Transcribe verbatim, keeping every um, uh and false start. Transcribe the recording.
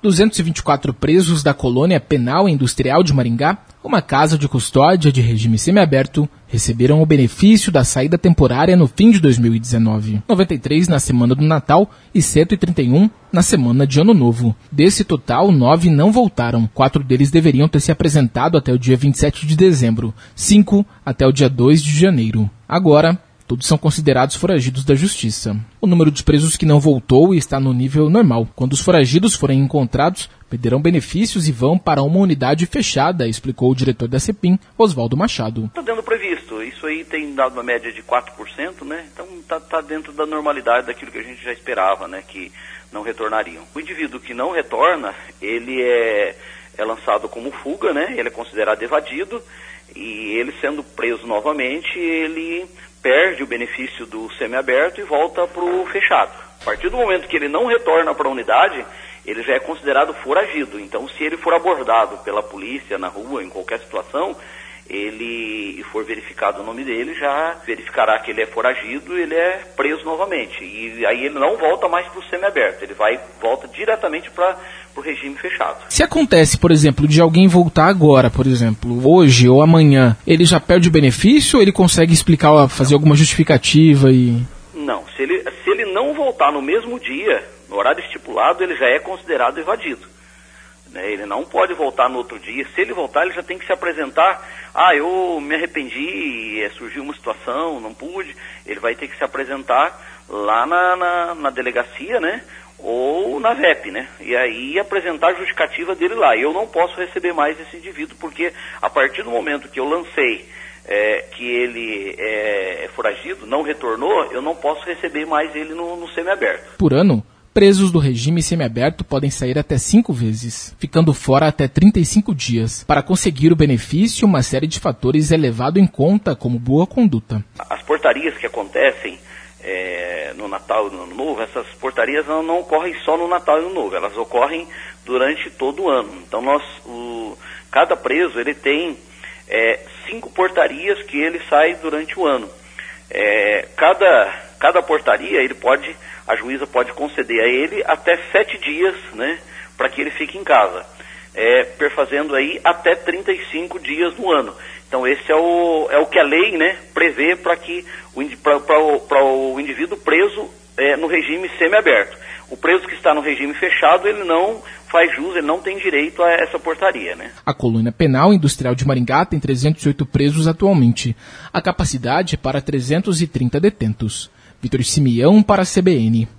duzentos e vinte e quatro presos da colônia penal e industrial de Maringá, uma casa de custódia de regime semiaberto, receberam o benefício da saída temporária no fim de dois mil e dezenove. noventa e três na semana do Natal e cento e trinta e um na semana de Ano Novo. Desse total, nove não voltaram. Quatro deles deveriam ter se apresentado até o dia vinte e sete de dezembro, cinco até o dia dois de janeiro. Agora, todos são considerados foragidos da justiça. O número de presos que não voltou está no nível normal. Quando os foragidos forem encontrados, perderão benefícios e vão para uma unidade fechada, explicou o diretor da CEPIM, Oswaldo Machado. Está dentro previsto. Isso aí tem dado uma média de quatro por cento, né? Então está tá dentro da normalidade daquilo que a gente já esperava, né? Que não retornariam. O indivíduo que não retorna, ele é, é lançado como fuga, né? Ele é considerado evadido e ele sendo preso novamente, ele perde o benefício do semiaberto e volta para o fechado. A partir do momento que ele não retorna para a unidade, ele já é considerado foragido. Então, se ele for abordado pela polícia na rua, em qualquer situação, ele e for verificado o nome dele, já verificará que ele é foragido e ele é preso novamente. E aí ele não volta mais para o semiaberto, ele vai, volta diretamente para o regime fechado. Se acontece, por exemplo, de alguém voltar agora, por exemplo, hoje ou amanhã, ele já perde o benefício ou ele consegue explicar, fazer alguma justificativa e... Não, se ele, se ele não voltar no mesmo dia, no horário estipulado, ele já é considerado evadido. Né? Ele não pode voltar no outro dia. Se ele voltar, ele já tem que se apresentar. Ah, eu me arrependi, surgiu uma situação, não pude. Ele vai ter que se apresentar lá na, na, na delegacia, né? Ou na V E P, né? E aí apresentar a justificativa dele lá. Eu não posso receber mais esse indivíduo, porque a partir do momento que eu lancei É, que ele é, é foragido, não retornou, eu não posso receber mais ele no, no semiaberto. Por ano, presos do regime semiaberto podem sair até cinco vezes, ficando fora até trinta e cinco dias. Para conseguir o benefício, uma série de fatores é levado em conta, como boa conduta. As portarias que acontecem é, no Natal e no Ano Novo, essas portarias não, não ocorrem só no Natal e no Ano Novo, elas ocorrem durante todo o ano. Então, nós, o, cada preso ele tem É, cinco portarias que ele sai durante o ano. É, cada, cada portaria, ele pode, a juíza pode conceder a ele até sete dias, né, para que ele fique em casa, é, perfazendo aí até trinta e cinco dias no ano. Então esse é o, é o que a lei, né, prevê para que o, para o, para o indivíduo preso é, no regime semiaberto. O preso que está no regime fechado, ele não faz jus, ele não tem direito a essa portaria, né? A colônia penal industrial de Maringá tem trezentos e oito presos atualmente. A capacidade é para trezentos e trinta detentos. Vitor Simeão para a C B N.